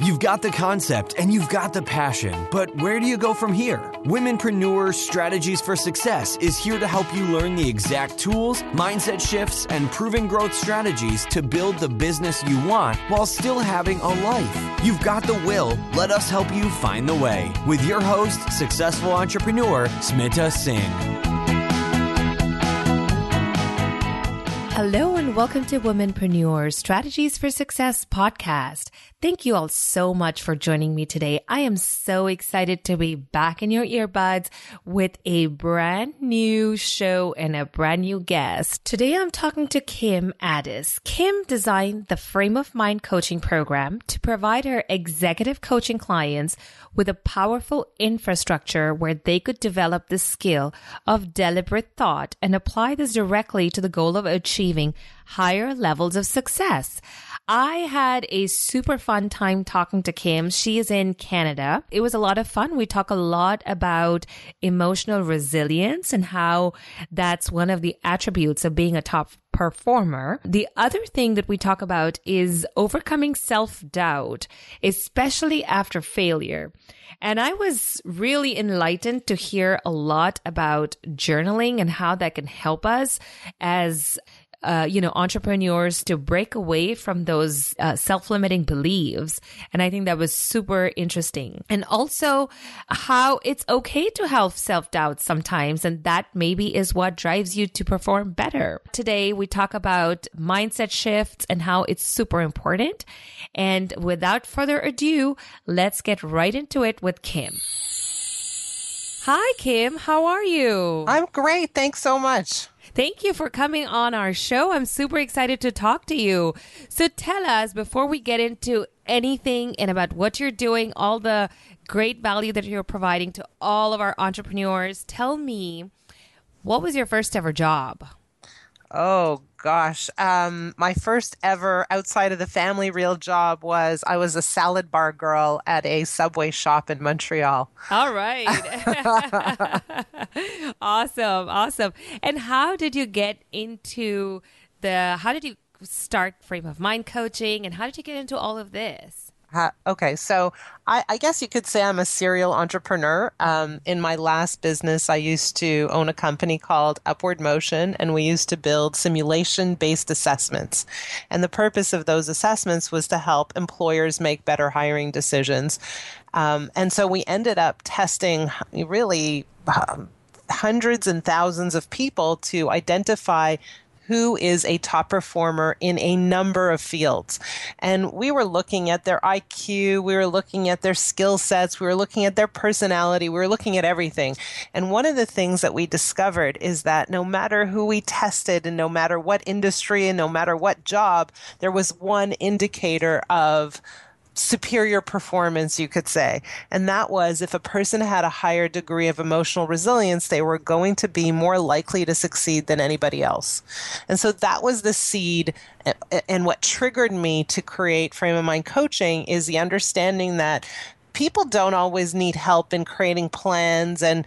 You've got the concept and you've got the passion, but where do you go from here? Womenpreneur Strategies for Success is here to help you learn the exact tools, mindset shifts, and proven growth strategies to build the business you want while still having a life. You've got the will. Let us help you find the way. With your host, successful entrepreneur, Smita Singh. Hello and welcome to Womenpreneur Strategies for Success podcast. Thank you all so much for joining me today. I am so excited to be back in your earbuds with a brand new show and a brand new guest. Today I'm talking to Kim Addis. Kim designed the Frame of Mind coaching program to provide her executive coaching clients with a powerful infrastructure where they could develop the skill of deliberate thought and apply this directly to the goal of achieving higher levels of success. I had a super fun time talking to Kim. She is in Canada. It was a lot of fun. We talk a lot about emotional resilience and how that's one of the attributes of being a top performer. The other thing that we talk about is overcoming self-doubt, especially after failure. And I was really enlightened to hear a lot about journaling and how that can help us as entrepreneurs to break away from those self-limiting beliefs. And I think that was super interesting. And also how it's okay to have self-doubt sometimes. And that maybe is what drives you to perform better. Today, we talk about mindset shifts and how it's super important. And without further ado, let's get right into it with Kim. Hi, Kim. How are you? I'm great. Thanks so much. Thank you for coming on our show. I'm super excited to talk to you. So tell us, before we get into anything and about what you're doing, all the great value that you're providing to all of our entrepreneurs, tell me, what was your first ever job? Oh, gosh. My first ever outside of the family real job was I was a salad bar girl at a Subway shop in Montreal. All right. Awesome. And how did you get into how did you start Frame of Mind coaching and how did you get into all of this? Okay, so I guess you could say I'm a serial entrepreneur. In my last business, I used to own a company called Upward Motion, and we used to build simulation-based assessments. And the purpose of those assessments was to help employers make better hiring decisions. And so we ended up testing really hundreds and thousands of people to identify who is a top performer in a number of fields. And we were looking at their IQ, we were looking at their skill sets, we were looking at their personality, we were looking at everything. And one of the things that we discovered is that no matter who we tested and no matter what industry and no matter what job, there was one indicator of superior performance, you could say. And that was if a person had a higher degree of emotional resilience, they were going to be more likely to succeed than anybody else. And so that was the seed. And what triggered me to create Frame of Mind coaching is the understanding that people don't always need help in creating plans and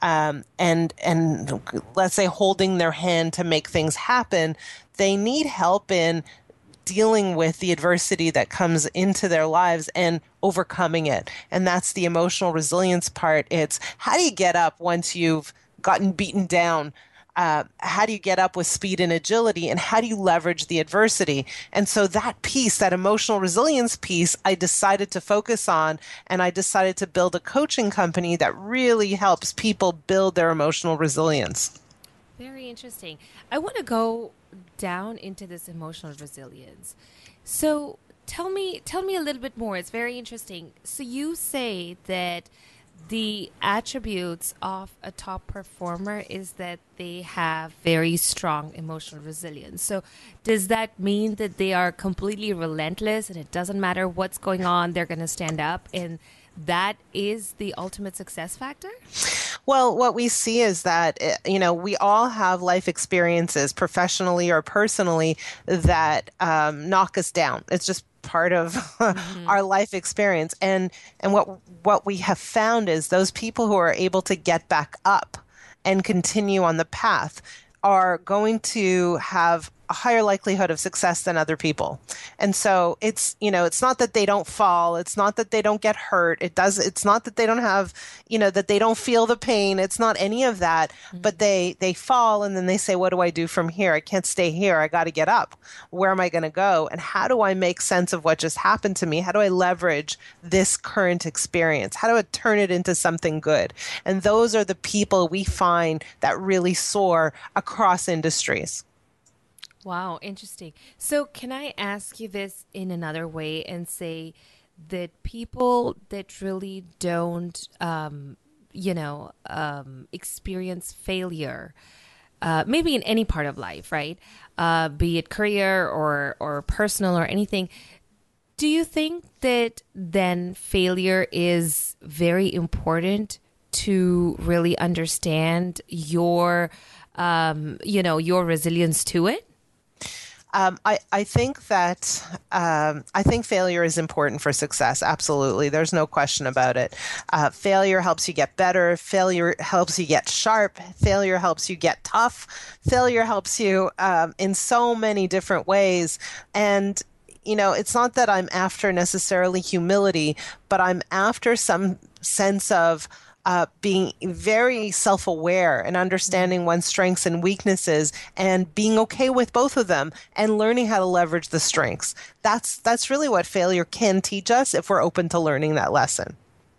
let's say holding their hand to make things happen. They need help in dealing with the adversity that comes into their lives and overcoming it. And that's the emotional resilience part. It's how do you get up once you've gotten beaten down? How do you get up with speed and agility? And how do you leverage the adversity? And so that piece, that emotional resilience piece, I decided to focus on, and I decided to build a coaching company that really helps people build their emotional resilience. Very interesting. I want to go down into this emotional resilience. So tell me a little bit more. It's very interesting. So you say that the attributes of a top performer is that they have very strong emotional resilience. So does that mean that they are completely relentless and it doesn't matter what's going on, they're going to stand up, and that is the ultimate success factor? Well, what we see is that, we all have life experiences, professionally or personally, that knock us down. It's just part of our life experience. And what we have found is those people who are able to get back up and continue on the path are going to have a higher likelihood of success than other people. And so it's not that they don't fall. It's not that they don't get hurt. It's not that they don't have, that they don't feel the pain. It's not any of that, but they fall and then they say, what do I do from here? I can't stay here. I got to get up. Where am I going to go? And how do I make sense of what just happened to me? How do I leverage this current experience? How do I turn it into something good? And those are the people we find that really soar across industries. Wow, interesting. So can I ask you this in another way and say that people that really don't, experience failure, maybe in any part of life, right? Be it career or personal or anything, do you think that then failure is very important to really understand your resilience to it? I think that I think failure is important for success. Absolutely. There's no question about it. Failure helps you get better. Failure helps you get sharp. Failure helps you get tough. Failure helps you in so many different ways. And it's not that I'm after necessarily humility, but I'm after some sense of being very self-aware and understanding one's strengths and weaknesses and being okay with both of them and learning how to leverage the strengths. That's really what failure can teach us if we're open to learning that lesson.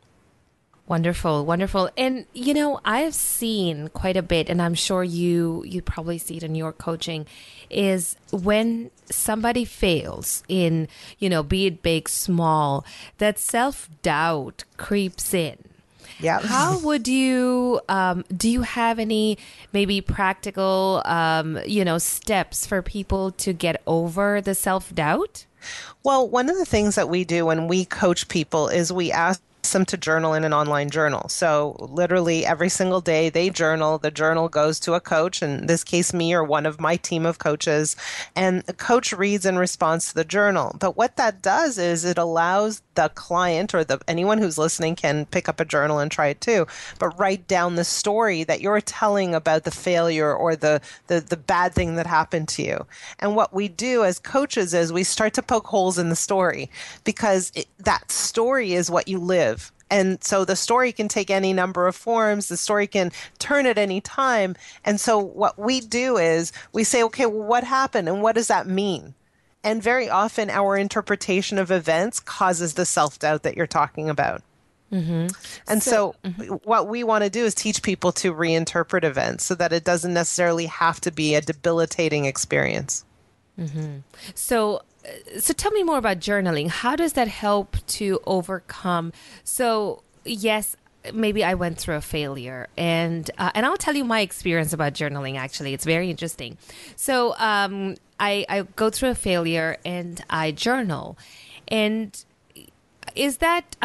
Wonderful, wonderful. And, I've seen quite a bit, and I'm sure you probably see it in your coaching, is when somebody fails in, be it big, small, that self-doubt creeps in. Yeah. How would you, do you have any maybe practical, steps for people to get over the self-doubt? Well, one of the things that we do when we coach people is we ask them to journal in an online journal. So literally every single day they journal. The journal goes to a coach, in this case me or one of my team of coaches, and the coach reads in response to the journal. But what that does is it allows the client or anyone who's listening can pick up a journal and try it too, but write down the story that you're telling about the failure or the bad thing that happened to you. And what we do as coaches is we start to poke holes in the story because that story is what you live. And so the story can take any number of forms. The story can turn at any time. And so what we do is we say, okay, well, what happened and what does that mean? And very often our interpretation of events causes the self-doubt that you're talking about. Mm-hmm. And so what we want to do is teach people to reinterpret events so that it doesn't necessarily have to be a debilitating experience. Mm-hmm. So tell me more about journaling. How does that help to overcome? So yes, maybe I went through a failure, and I'll tell you my experience about journaling. Actually, it's very interesting. So I go through a failure and I journal, and does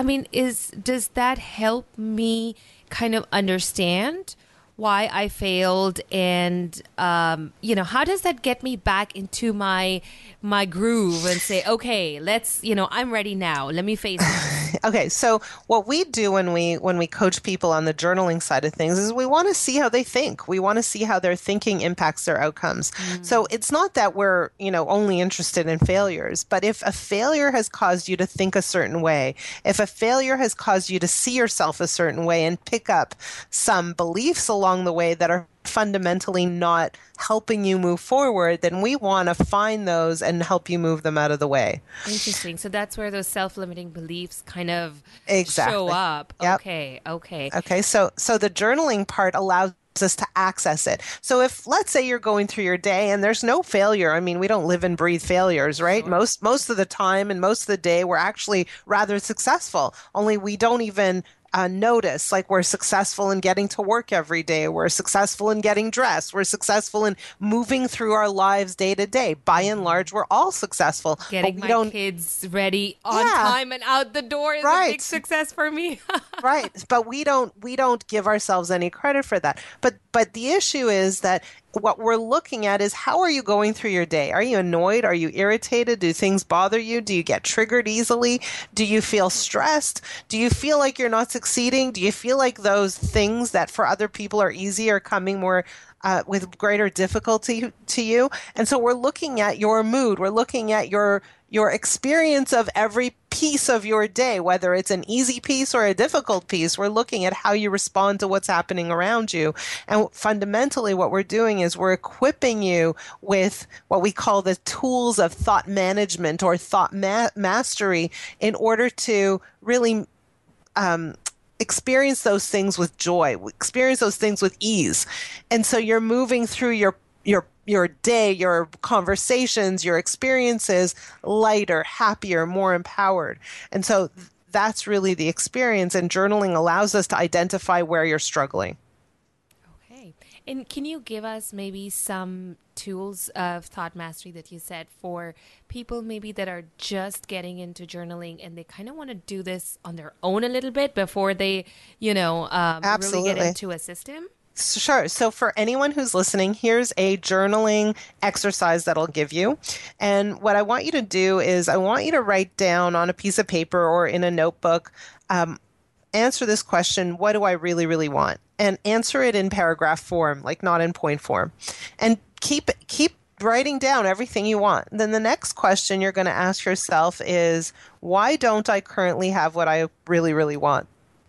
that help me kind of understand why I failed, and how does that get me back into my groove and say, okay, let's, I'm ready now. Let me face it. Okay, so what we do when we coach people on the journaling side of things is we want to see how they think. We want to see how their thinking impacts their outcomes. So it's not that we're, only interested in failures, but if a failure has caused you to think a certain way, if a failure has caused you to see yourself a certain way and pick up some beliefs along the way that are fundamentally not helping you move forward, then we want to find those and help you move them out of the way. Interesting. So that's where those self-limiting beliefs kind of exactly show up. Yep. Okay. So the journaling part allows us to access it. So if, let's say, you're going through your day and there's no failure, I mean, we don't live and breathe failures, right? Sure. Most of the time and most of the day, we're actually rather successful, only we don't even notice. Like, we're successful in getting to work every day. We're successful in getting dressed. We're successful in moving through our lives day to day. By and large, we're all successful. Getting my kids ready on time and out the door is a big success for me. Right. But we don't give ourselves any credit for that. But the issue is that what we're looking at is, how are you going through your day? Are you annoyed? Are you irritated? Do things bother you? Do you get triggered easily? Do you feel stressed? Do you feel like you're not succeeding? Do you feel like those things that for other people are easy are coming more with greater difficulty to you. And so we're looking at your mood. We're looking at your experience of every piece of your day, whether it's an easy piece or a difficult piece. We're looking at how you respond to what's happening around you. And fundamentally, what we're doing is we're equipping you with what we call the tools of thought management or thought mastery in order to really experience those things with joy, experience those things with ease. And so you're moving through your day, your conversations, your experiences lighter, happier, more empowered. And so that's really the experience. And journaling allows us to identify where you're struggling. Okay. And can you give us maybe some tools of thought mastery that you said for people maybe that are just getting into journaling and they kind of want to do this on their own a little bit before they, really get into a system? Sure. So for anyone who's listening, here's a journaling exercise that I'll give you. And what I want you to do is I want you to write down on a piece of paper or in a notebook, answer this question, what do I really, really want? And answer it in paragraph form, like not in point form. And keep writing down everything you want. Then the next question you're going to ask yourself is, why don't I currently have what I really, really want?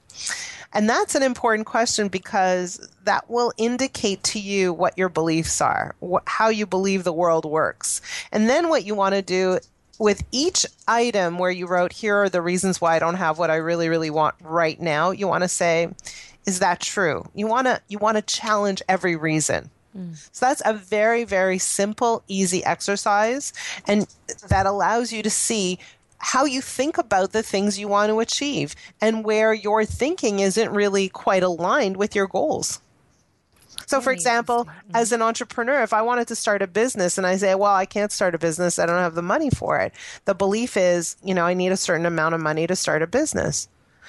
And that's an important question because that will indicate to you what your beliefs are, how you believe the world works. And then what you want to do with each item where you wrote, here are the reasons why I don't have what I really, really want right now, you want to say, is that true? You want to challenge every reason. So that's a very, very simple, easy exercise. And that allows you to see how you think about the things you want to achieve and where your thinking isn't really quite aligned with your goals. So, for example, as an entrepreneur, if I wanted to start a business and I say, well, I can't start a business, I don't have the money for it. The belief is, I need a certain amount of money to start a business.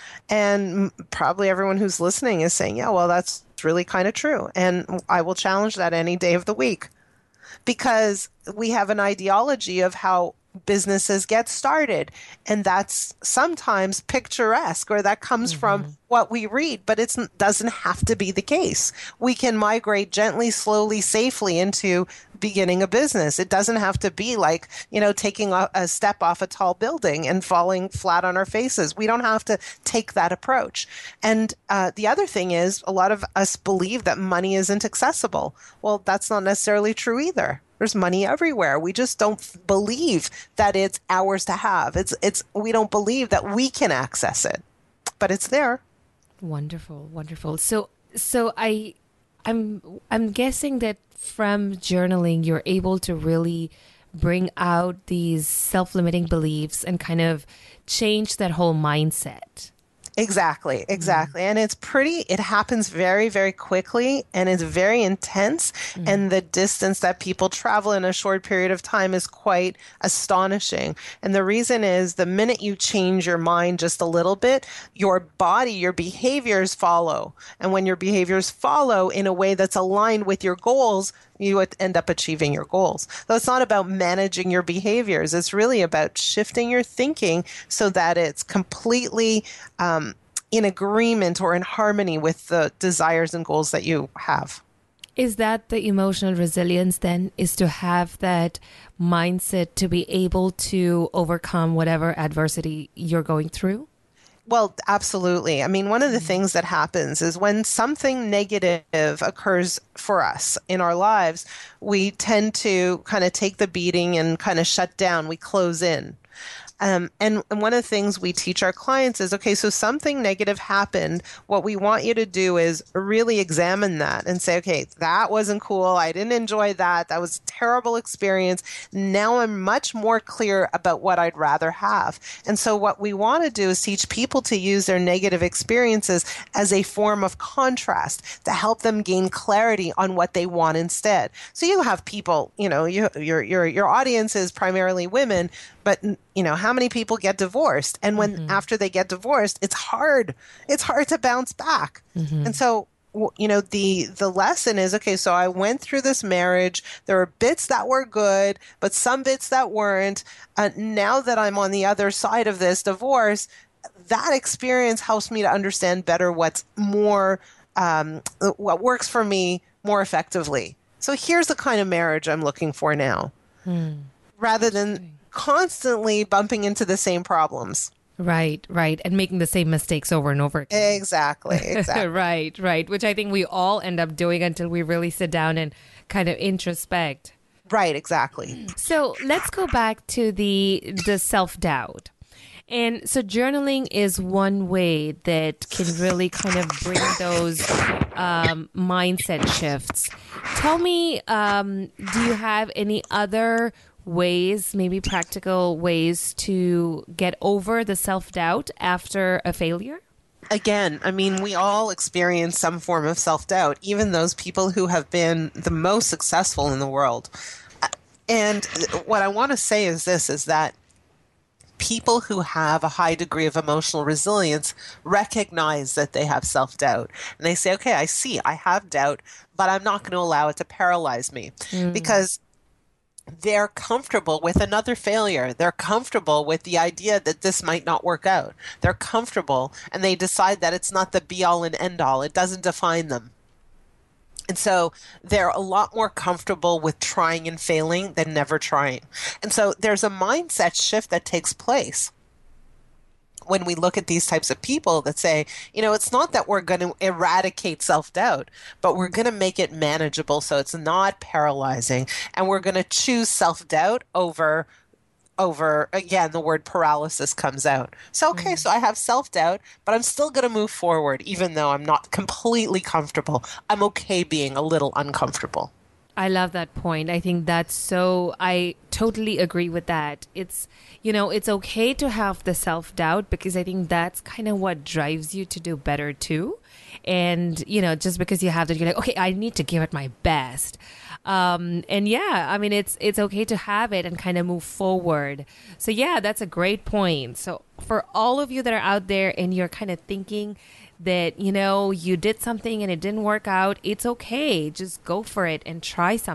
And probably everyone who's listening is saying, yeah, well, that's really kind of true. And I will challenge that any day of the week because we have an ideology of how businesses get started. And that's sometimes picturesque, or that comes from what we read, but it doesn't have to be the case. We can migrate gently, slowly, safely into beginning a business. It doesn't have to be like, taking a step off a tall building and falling flat on our faces. We don't have to take that approach. And the other thing is, a lot of us believe that money isn't accessible. Well, that's not necessarily true either. There's money everywhere. We just don't believe that it's ours to have. We don't believe that we can access it, but it's there. Wonderful, wonderful. So I'm guessing that from journaling, you're able to really bring out these self-limiting beliefs and kind of change that whole mindset. Exactly. And it happens very, very quickly and it's very intense. And the distance that people travel in a short period of time is quite astonishing. And the reason is the minute you change your mind just a little bit, your body, your behaviors follow. And when your behaviors follow in a way that's aligned with your goals, you would end up achieving your goals. So it's not about managing your behaviors. It's really about shifting your thinking so that it's completely in agreement or in harmony with the desires and goals that you have. Is that the emotional resilience then, is to have that mindset to be able to overcome whatever adversity you're going through? Well, absolutely. I mean, one of the things that happens is when something negative occurs for us in our lives, we tend to kind of take the beating and kind of shut down. We close in. And one of the things we teach our clients is, okay, so something negative happened. What we want you to do is really examine that and say, okay, that wasn't cool. I didn't enjoy that. That was a terrible experience. Now I'm much more clear about what I'd rather have. And so what we want to do is teach people to use their negative experiences as a form of contrast to help them gain clarity on what they want instead. So you have people, your audience is primarily women, but how many people get divorced? And when after they get divorced, it's hard. It's hard to bounce back. And so, the lesson is, okay, so I went through this marriage. There were bits that were good, but some bits that weren't. Now that I'm on the other side of this divorce, that experience helps me to understand better what's more, what works for me more effectively. So here's the kind of marriage I'm looking for now, rather than constantly bumping into the same problems. Right, right. And making the same mistakes over and over again. Exactly. Right, right. Which I think we all end up doing until we really sit down and kind of introspect. Right, exactly. So let's go back to the self-doubt. And so journaling is one way that can really kind of bring those mindset shifts. Tell me, do you have any other ways, maybe practical ways to get over the self-doubt after a failure? Again, I mean, we all experience some form of self-doubt, even those people who have been the most successful in the world. And what I want to say is this, is that people who have a high degree of emotional resilience recognize that they have self-doubt. And they say, okay, I see, I have doubt, but I'm not going to allow it to paralyze me. Because they're comfortable with another failure. They're comfortable with the idea that this might not work out. They're comfortable, and they decide that it's not the be-all and end-all. It doesn't define them. And so they're a lot more comfortable with trying and failing than never trying. And so there's a mindset shift that takes place when we look at these types of people that say, you know, it's not that we're going to eradicate self-doubt, but we're going to make it manageable so it's not paralyzing. And we're going to choose self-doubt over, again, the word paralysis comes out. So, okay, so I have self-doubt, but I'm still going to move forward, even though I'm not completely comfortable. I'm okay being a little uncomfortable. I love that point. I think I totally agree with that. It's, it's okay to have the self-doubt because I think that's kind of what drives you to do better too. And, just because you have that, you're like, okay, I need to give it my best. And yeah, I mean, it's okay to have it and kind of move forward. So yeah, that's a great point. So for all of you that are out there and you're kind of thinking that, you did something and it didn't work out, it's okay. Just go for it and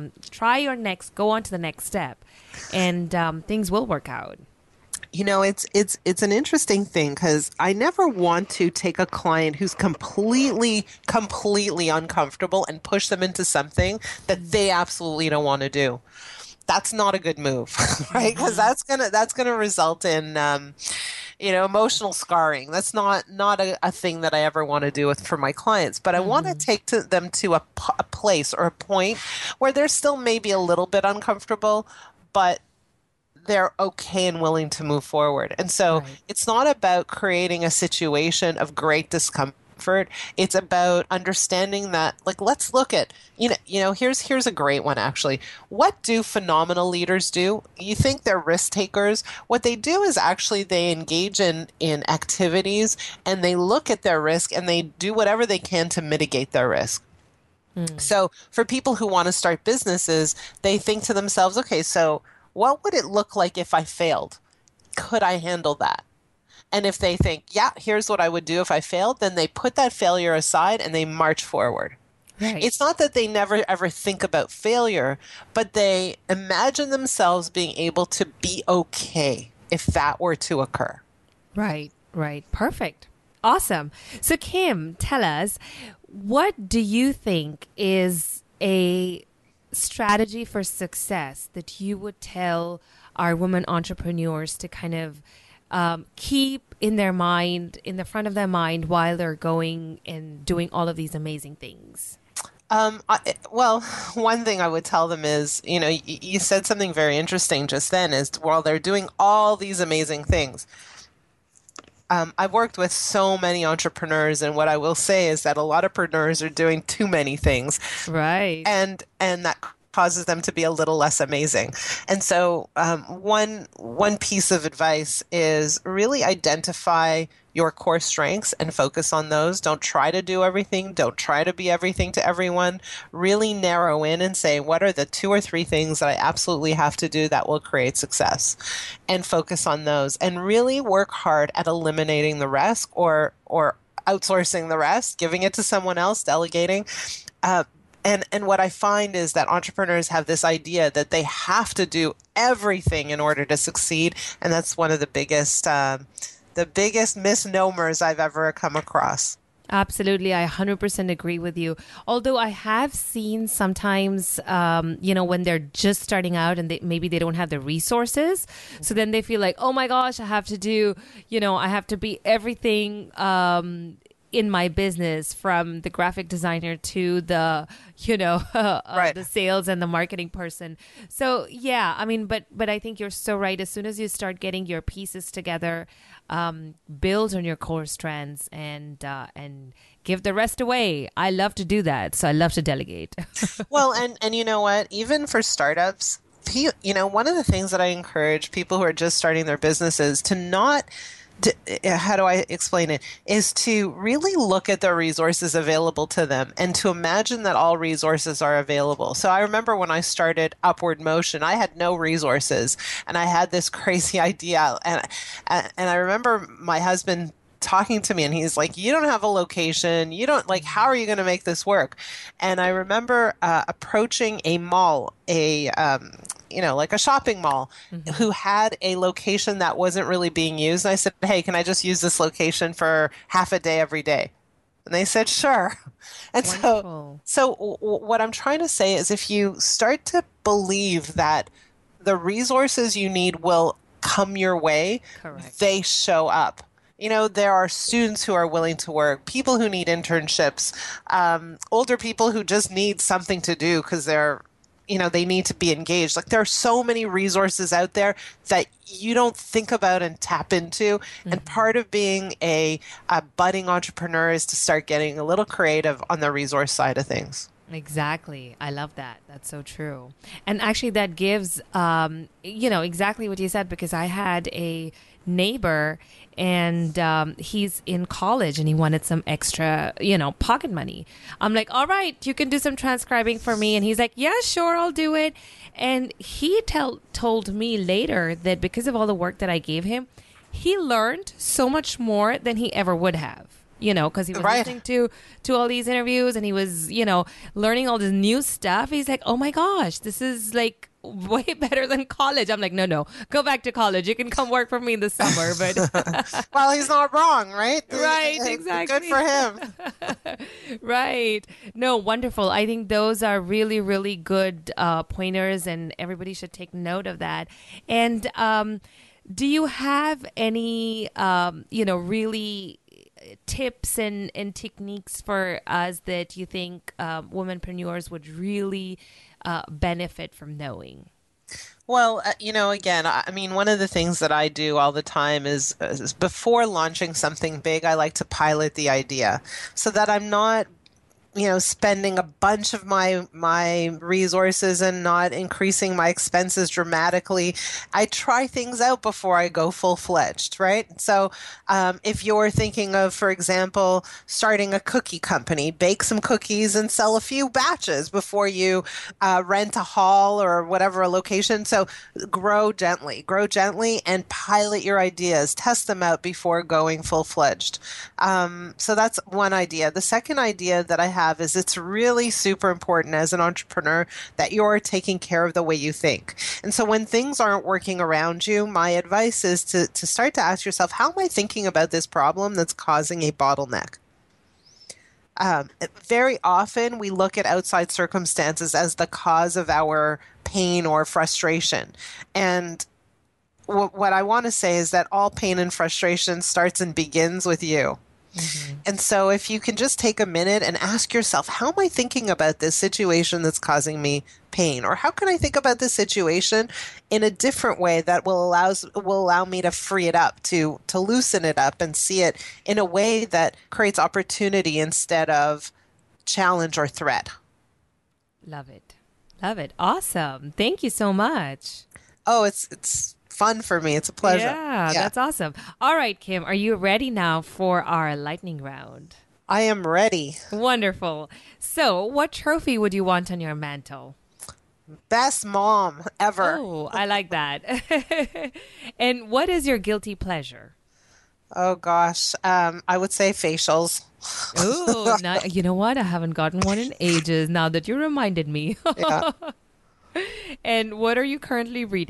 go on to the next step, and things will work out. It's an interesting thing because I never want to take a client who's completely uncomfortable and push them into something that they absolutely don't want to do. That's not a good move, right? Because that's gonna result in emotional scarring. That's not a thing that I ever want to do for my clients. But I want to take them to a place or a point where they're still maybe a little bit uncomfortable, but they're okay and willing to move forward. And so It's not about creating a situation of great discomfort. It's about understanding that, like, let's look at, here's a great one, actually. What do phenomenal leaders do? You think they're risk takers. What they do is actually they engage in activities and they look at their risk and they do whatever they can to mitigate their risk. So for people who want to start businesses, they think to themselves, okay, so what would it look like if I failed? Could I handle that? And if they think, yeah, here's what I would do if I failed, then they put that failure aside and they march forward. Right. It's not that they never ever think about failure, but they imagine themselves being able to be okay if that were to occur. Right, right. Perfect. Awesome. So Kim, tell us, what do you think is a strategy for success that you would tell our women entrepreneurs to kind of keep in their mind, in the front of their mind, while they're going and doing all of these amazing things? Well, one thing I would tell them is, you said something very interesting just then, is while they're doing all these amazing things. I've worked with so many entrepreneurs, and what I will say is that a lot of entrepreneurs are doing too many things. Right. And that causes them to be a little less amazing. And so one piece of advice is really identify your core strengths and focus on those. Don't try to do everything. Don't try to be everything to everyone. Really narrow in and say, what are the 2 or 3 things that I absolutely have to do that will create success? And focus on those. And really work hard at eliminating the rest or outsourcing the rest, giving it to someone else, delegating. And what I find is that entrepreneurs have this idea that they have to do everything in order to succeed. And that's one of the biggest misnomers I've ever come across. Absolutely. I 100% agree with you. Although I have seen sometimes, when they're just starting out and maybe they don't have the resources. So then they feel like, oh my gosh, I have to do, I have to be everything in my business, from the graphic designer to the, Right. the sales and the marketing person. So yeah, I mean, but I think you're so right. As soon as you start getting your pieces together, build on your core strengths and give the rest away. I love to do that. So I love to delegate. Well, and you know what? Even for startups, one of the things that I encourage people who are just starting their businesses to not how do I explain it? Is to really look at the resources available to them and to imagine that all resources are available. So I remember when I started Upward Motion, I had no resources and I had this crazy idea. And I remember my husband talking to me and he's like, you don't have a location. You don't how are you going to make this work? And I remember approaching a mall, like a shopping mall, who had a location that wasn't really being used. And I said, hey, can I just use this location for half a day every day? And they said, sure. And Wonderful. so what I'm trying to say is if you start to believe that the resources you need will come your way, Correct. they show up. There are students who are willing to work, people who need internships, older people who just need something to do because they need to be engaged. There are so many resources out there that you don't think about and tap into. And part of being a budding entrepreneur is to start getting a little creative on the resource side of things. Exactly. I love that. That's so true. And actually that gives, exactly what you said, because I had a neighbor and he's in college and he wanted some extra, pocket money. I'm like, all right, you can do some transcribing for me. And he's like, yeah, sure, I'll do it. And he told me later that because of all the work that I gave him, he learned so much more than he ever would have. Because he was listening to all these interviews and he was, learning all this new stuff. He's like, oh my gosh, this is way better than college. I'm like, no, go back to college. You can come work for me this summer. But well, he's not wrong, right? Right, exactly. Good for him. Right. No, wonderful. I think those are really, really good pointers and everybody should take note of that. And do you have any, really tips and techniques for us that you think womenpreneurs would really benefit from knowing? Well, again, I mean, one of the things that I do all the time is before launching something big, I like to pilot the idea so that I'm not spending a bunch of my resources and not increasing my expenses dramatically. I try things out before I go full-fledged, right? So if you're thinking of, for example, starting a cookie company, bake some cookies and sell a few batches before you rent a hall or whatever, a location. So grow gently and pilot your ideas, test them out before going full-fledged. So that's one idea. The second idea that I have is it's really super important as an entrepreneur that you're taking care of the way you think. And so when things aren't working around you, my advice is to start to ask yourself, how am I thinking about this problem that's causing a bottleneck? Very often we look at outside circumstances as the cause of our pain or frustration. And what I want to say is that all pain and frustration starts and begins with you. Mm-hmm. And so if you can just take a minute and ask yourself, how am I thinking about this situation that's causing me pain? Or how can I think about this situation in a different way that will allow me to free it up, to loosen it up and see it in a way that creates opportunity instead of challenge or threat? Love it. Love it. Awesome. Thank you so much. Oh, it's fun for me. It's a pleasure. Yeah, that's awesome. All right, Kim, are you ready now for our lightning round? I am ready. Wonderful. So, what trophy would you want on your mantle? Best mom ever. Oh, I like that. And what is your guilty pleasure? Oh, gosh. I would say facials. Oh, you know what? I haven't gotten one in ages now that you reminded me. Yeah. And what are you currently reading?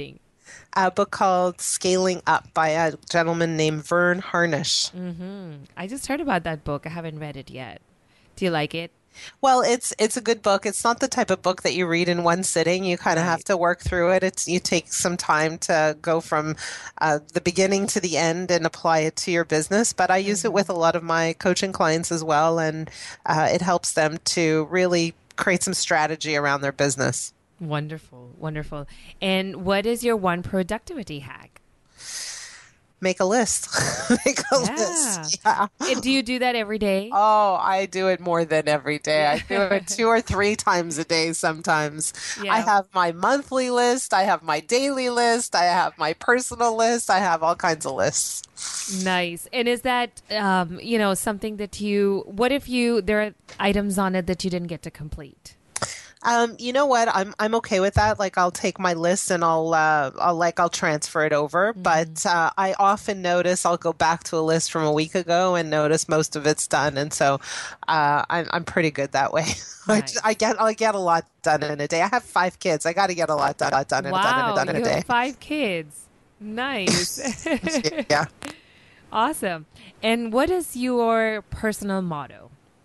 a book called Scaling Up by a gentleman named Vern Harnish. I just heard about that book. I haven't read it yet. Do you like it? Well, it's a good book. It's not the type of book that you read in one sitting. You kind of have to work through it. You take some time to go from the beginning to the end and apply it to your business. But I use it with a lot of my coaching clients as well, and it helps them to really create some strategy around their business. Wonderful, wonderful. And what is your one productivity hack? Make a list. Make a list. Yeah. And do you do that every day? Oh, I do it more than every day. I do it 2 or 3 times a day sometimes. Yeah. I have my monthly list. I have my daily list. I have my personal list. I have all kinds of lists. Nice. And is that, something that what if there are items on it that you didn't get to complete? You know what? I'm okay with that. Like, I'll take my list and I'll transfer it over. But I often notice I'll go back to a list from a week ago and notice most of it's done. And so I'm pretty good that way. Nice. I get a lot done in a day. I have 5 kids. I got to get a lot done in a day. Wow, you have 5 kids. Nice. Yeah. Awesome. And what is your personal motto?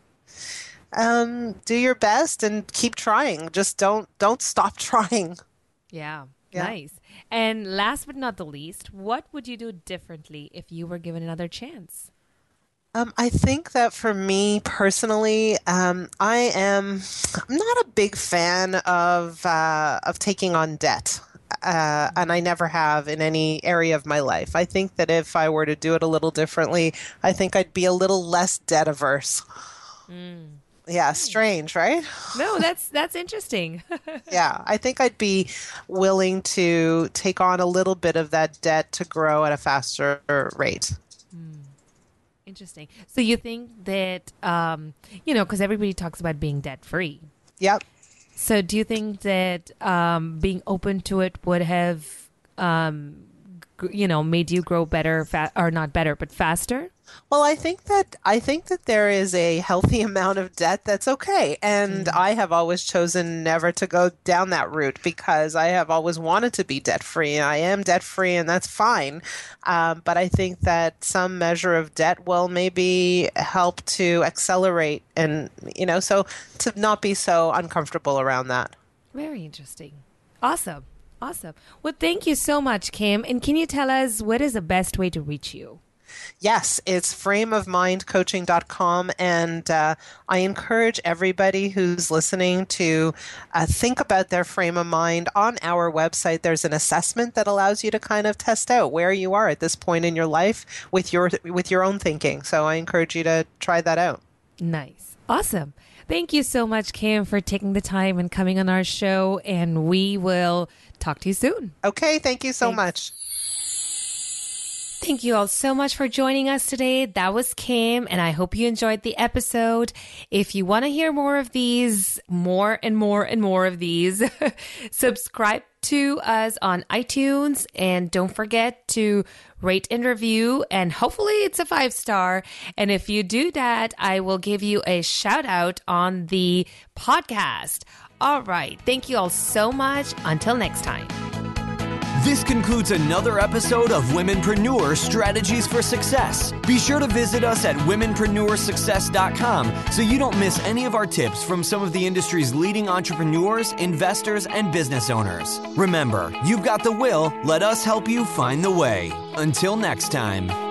Do your best and keep trying. Just don't stop trying. Yeah. Nice. And last but not the least, what would you do differently if you were given another chance? I think that for me personally, I'm not a big fan of taking on debt. And I never have in any area of my life. I think that if I were to do it a little differently, I think I'd be a little less debt averse. Yeah, strange, right? No, that's interesting. Yeah, I think I'd be willing to take on a little bit of that debt to grow at a faster rate. Interesting. So you think that, because everybody talks about being debt-free. Yep. So do you think that being open to it would have, made you grow better, or not better, but faster? Well, I think that there is a healthy amount of debt that's okay. And I have always chosen never to go down that route because I have always wanted to be debt-free. I am debt-free and that's fine. But I think that some measure of debt will maybe help to accelerate and, so to not be so uncomfortable around that. Very interesting. Awesome. Well, thank you so much, Kim. And can you tell us what is the best way to reach you? Yes, it's frameofmindcoaching.com. And I encourage everybody who's listening to think about their frame of mind. On our website, there's an assessment that allows you to kind of test out where you are at this point in your life with your own thinking. So I encourage you to try that out. Nice. Awesome. Thank you so much, Kim, for taking the time and coming on our show. And we will talk to you soon. Okay. Thank you so much. Thank you all so much for joining us today. That was Kim, and I hope you enjoyed the episode. If you want to hear more of these, more and more of these, subscribe to us on iTunes, and don't forget to rate and review, and hopefully it's a 5-star. And if you do that, I will give you a shout out on the podcast. All right. Thank you all so much. Until next time. This concludes another episode of Womenpreneur Strategies for Success. Be sure to visit us at womenpreneursuccess.com so you don't miss any of our tips from some of the industry's leading entrepreneurs, investors, and business owners. Remember, you've got the will. Let us help you find the way. Until next time.